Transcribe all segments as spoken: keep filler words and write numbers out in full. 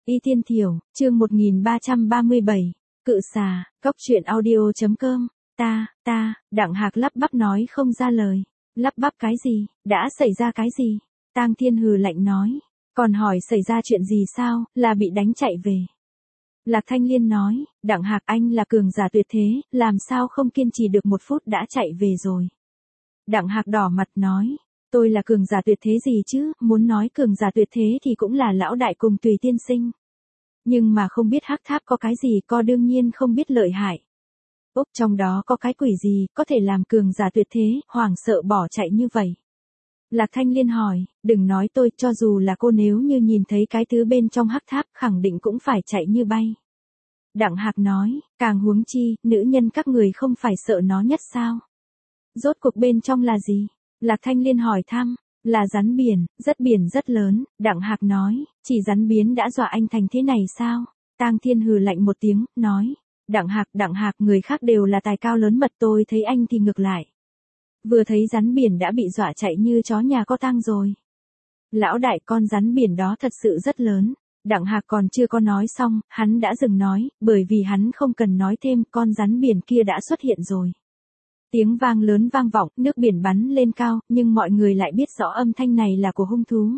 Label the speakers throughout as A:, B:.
A: Y Tiên Thiểu, chương một nghìn ba trăm ba mươi bảy, Cự Xà, Cóc Truyện Audio chấm com, ta, ta, Đặng Hạc lắp bắp nói không ra lời. Lắp bắp cái gì, đã xảy ra cái gì? Tang Thiên hừ lạnh nói, còn hỏi xảy ra chuyện gì sao, là bị đánh chạy về. Lạc Thanh Liên nói, Đặng Hạc anh là cường giả tuyệt thế, làm sao không kiên trì được một phút đã chạy về rồi. Đặng Hạc đỏ mặt nói, tôi là cường giả tuyệt thế gì chứ, muốn nói cường giả tuyệt thế thì cũng là lão đại cùng Tùy tiên sinh. Nhưng mà không biết hắc tháp có cái gì, co đương nhiên không biết lợi hại. Úc trong đó có cái quỷ gì, có thể làm cường giả tuyệt thế, hoảng sợ bỏ chạy như vậy. Lạc Thanh Liên hỏi, đừng nói tôi, cho dù là cô nếu như nhìn thấy cái thứ bên trong hắc tháp, khẳng định cũng phải chạy như bay. Đặng Hạc nói, càng huống chi, nữ nhân các người không phải sợ nó nhất sao? Rốt cuộc bên trong là gì? Lạc Thanh Liên hỏi thăm, là rắn biển, rất biển rất lớn. Đặng Hạc nói, chỉ rắn biến đã dọa anh thành thế này sao? Tang Thiên hừ lạnh một tiếng, nói, Đặng Hạc, Đặng Hạc, người khác đều là tài cao lớn mật, tôi thấy anh thì ngược lại. Vừa thấy rắn biển đã bị dọa chạy như chó nhà có tang rồi. Lão đại, con rắn biển đó thật sự rất lớn. Đặng Hạc còn chưa có nói xong, hắn đã dừng nói, bởi vì hắn không cần nói thêm, con rắn biển kia đã xuất hiện rồi. Tiếng vang lớn vang vọng, nước biển bắn lên cao, nhưng mọi người lại biết rõ âm thanh này là của hung thú.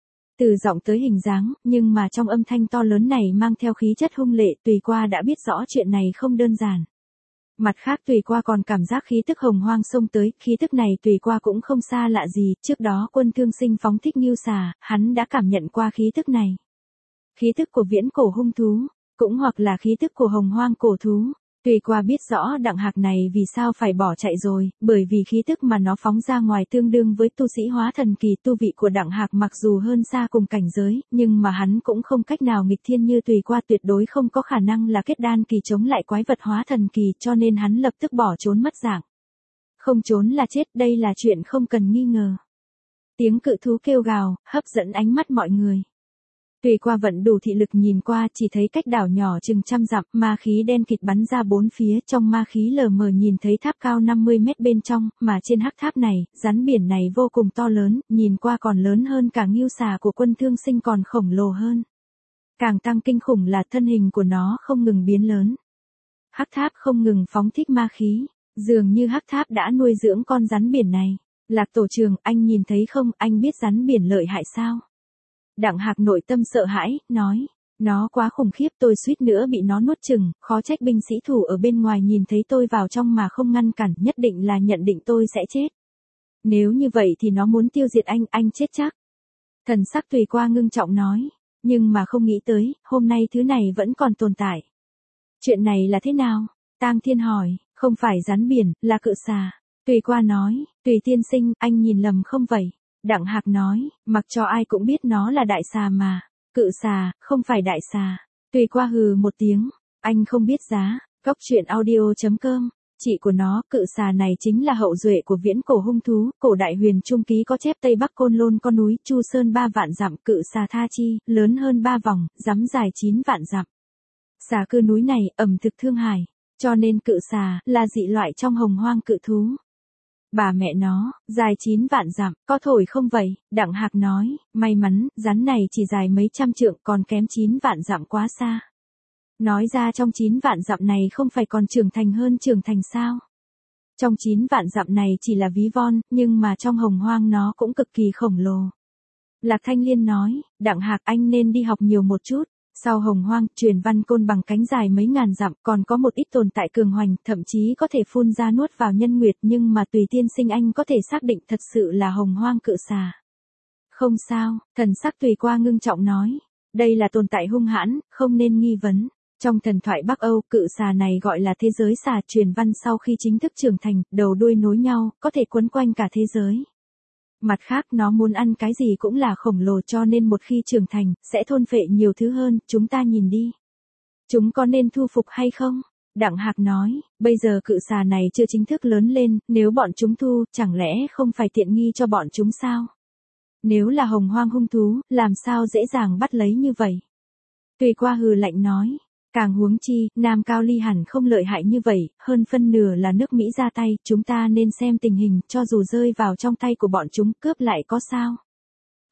A: Từ giọng tới hình dáng, nhưng mà trong âm thanh to lớn này mang theo khí chất hung lệ, Tùy Qua đã biết rõ chuyện này không đơn giản. Mặt khác Tùy Qua còn cảm giác khí tức hồng hoang xông tới, khí tức này Tùy Qua cũng không xa lạ gì, trước đó Quân Thương Sinh phóng thích Ngưu Xà, hắn đã cảm nhận qua khí tức này. Khí tức của viễn cổ hung thú, cũng hoặc là khí tức của hồng hoang cổ thú. Tùy Qua biết rõ Đặng Hạc này vì sao phải bỏ chạy rồi, bởi vì khí tức mà nó phóng ra ngoài tương đương với tu sĩ hóa thần kỳ. Tu vị của Đặng Hạc mặc dù hơn xa cùng cảnh giới, nhưng mà hắn cũng không cách nào nghịch thiên như Tùy Qua, tuyệt đối không có khả năng là kết đan kỳ chống lại quái vật hóa thần kỳ, cho nên hắn lập tức bỏ trốn mất dạng. Không trốn là chết, đây là chuyện không cần nghi ngờ. Tiếng cự thú kêu gào, hấp dẫn ánh mắt mọi người. Tùy Qua vận đủ thị lực nhìn qua, chỉ thấy cách đảo nhỏ chừng trăm dặm, ma khí đen kịt bắn ra bốn phía, trong ma khí lờ mờ nhìn thấy tháp cao năm mươi mét bên trong, mà trên hắc tháp này, rắn biển này vô cùng to lớn, nhìn qua còn lớn hơn cả Ngưu Xà của Quân Thương Sinh, còn khổng lồ hơn. Càng tăng kinh khủng là thân hình của nó không ngừng biến lớn. Hắc tháp không ngừng phóng thích ma khí, dường như hắc tháp đã nuôi dưỡng con rắn biển này. Lạc tổ trưởng, anh nhìn thấy không, anh biết rắn biển lợi hại sao? Đặng Hạc nội tâm sợ hãi, nói, nó quá khủng khiếp, tôi suýt nữa bị nó nuốt chừng, khó trách binh sĩ thủ ở bên ngoài nhìn thấy tôi vào trong mà không ngăn cản, nhất định là nhận định tôi sẽ chết. Nếu như vậy thì nó muốn tiêu diệt anh, anh chết chắc. Thần sắc Tùy Qua ngưng trọng nói, nhưng mà không nghĩ tới, hôm nay thứ này vẫn còn tồn tại. Chuyện này là thế nào? Tang Thiên hỏi, không phải rắn biển, là cự xà. Tùy Qua nói, Tùy tiên sinh, anh nhìn lầm không vậy? Đặng Hạc nói, mặc cho ai cũng biết nó là đại xà mà. Cự xà, không phải đại xà. Tùy Qua hừ một tiếng, anh không biết giá. Cóc Truyện Audio chấm com, chị của nó, cự xà này chính là hậu duệ của viễn cổ hung thú. Cổ đại huyền trung ký có chép Tây Bắc Côn Lôn có núi Chu Sơn ba vạn dặm, cự xà tha chi, lớn hơn ba vòng, rắm dài chín vạn dặm. Xà cư núi này, ẩm thực thương hải, cho nên cự xà là dị loại trong hồng hoang cự thú. Bà mẹ nó, dài chín vạn dặm, có thổi không vậy? Đặng Hạc nói, may mắn, rắn này chỉ dài mấy trăm trượng, còn kém chín vạn dặm quá xa. Nói ra trong chín vạn dặm này không phải còn trưởng thành hơn trưởng thành sao? Trong chín vạn dặm này chỉ là ví von, nhưng mà trong hồng hoang nó cũng cực kỳ khổng lồ. Lạc Thanh Liên nói, Đặng Hạc anh nên đi học nhiều một chút. Sau hồng hoang, truyền văn côn bằng cánh dài mấy ngàn dặm, còn có một ít tồn tại cường hoành, thậm chí có thể phun ra nuốt vào nhân nguyệt, nhưng mà Tùy tiên sinh anh có thể xác định thật sự là hồng hoang cự xà. Không sao, thần sắc Tùy Qua ngưng trọng nói, đây là tồn tại hung hãn, không nên nghi vấn. Trong thần thoại Bắc Âu, cự xà này gọi là thế giới xà, truyền văn sau khi chính thức trưởng thành, đầu đuôi nối nhau, có thể quấn quanh cả thế giới. Mặt khác nó muốn ăn cái gì cũng là khổng lồ, cho nên một khi trưởng thành, sẽ thôn phệ nhiều thứ hơn, chúng ta nhìn đi. Chúng có nên thu phục hay không? Đặng Hạc nói, bây giờ cự xà này chưa chính thức lớn lên, nếu bọn chúng thu, chẳng lẽ không phải tiện nghi cho bọn chúng sao? Nếu là hồng hoang hung thú, làm sao dễ dàng bắt lấy như vậy? Tùy Qua hừ lạnh nói, càng huống chi, Nam Cao Ly hẳn không lợi hại như vậy, hơn phân nửa là nước Mỹ ra tay, chúng ta nên xem tình hình, cho dù rơi vào trong tay của bọn chúng, cướp lại có sao?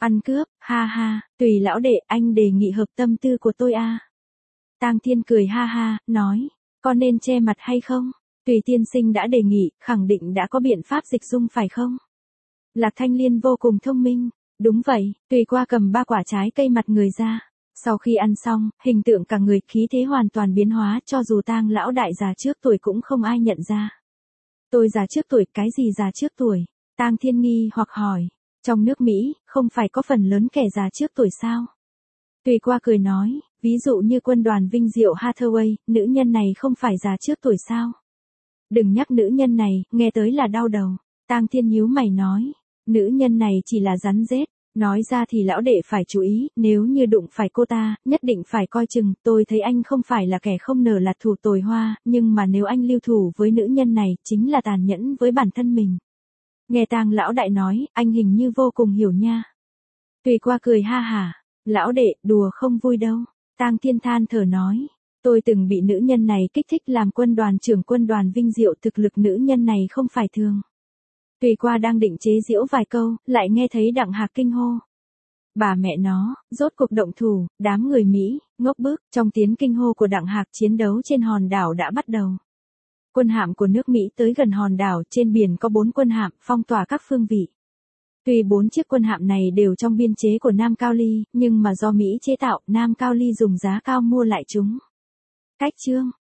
A: Ăn cướp, ha ha, tùy lão đệ, anh đề nghị hợp tâm tư của tôi a. Tang Thiên cười ha ha, nói, có nên che mặt hay không? Tùy tiên sinh đã đề nghị, khẳng định đã có biện pháp dịch dung phải không? Lạc Thanh Liên vô cùng thông minh. Đúng vậy, Tùy qua cầm ba quả trái cây mặt người ra. Sau khi ăn xong, hình tượng cả người khí thế hoàn toàn biến hóa, cho dù Tang lão đại già trước tuổi cũng không ai nhận ra. Tôi già trước tuổi, cái gì già trước tuổi? Tang Thiên nghi hoặc hỏi. Trong nước Mỹ, không phải có phần lớn kẻ già trước tuổi sao? Tùy qua cười nói, ví dụ như quân đoàn Vinh Diệu Hathaway, nữ nhân này không phải già trước tuổi sao? Đừng nhắc nữ nhân này, nghe tới là đau đầu. Tang Thiên nhíu mày nói, nữ nhân này chỉ là rắn rết. Nói ra thì lão đệ phải chú ý, nếu như đụng phải cô ta, nhất định phải coi chừng, tôi thấy anh không phải là kẻ không nở là thủ tồi hoa, nhưng mà nếu anh lưu thủ với nữ nhân này, chính là tàn nhẫn với bản thân mình. Nghe Tang lão đại nói, anh hình như vô cùng hiểu nha. Tùy qua cười ha hả, lão đệ, đùa không vui đâu. Tang Thiên than thở nói, tôi từng bị nữ nhân này kích thích làm quân đoàn trưởng quân đoàn Vinh Diệu, thực lực nữ nhân này không phải thường. Tùy qua đang định chế giễu vài câu, lại nghe thấy Đặng Hạc kinh hô. Bà mẹ nó, rốt cuộc động thủ, đám người Mỹ, ngốc bức, trong tiếng kinh hô của Đặng Hạc chiến đấu trên hòn đảo đã bắt đầu. Quân hạm của nước Mỹ tới gần hòn đảo, trên biển có bốn quân hạm, phong tỏa các phương vị. Tuy bốn chiếc quân hạm này đều trong biên chế của Nam Cao Ly, nhưng mà do Mỹ chế tạo, Nam Cao Ly dùng giá cao mua lại chúng. Cách chương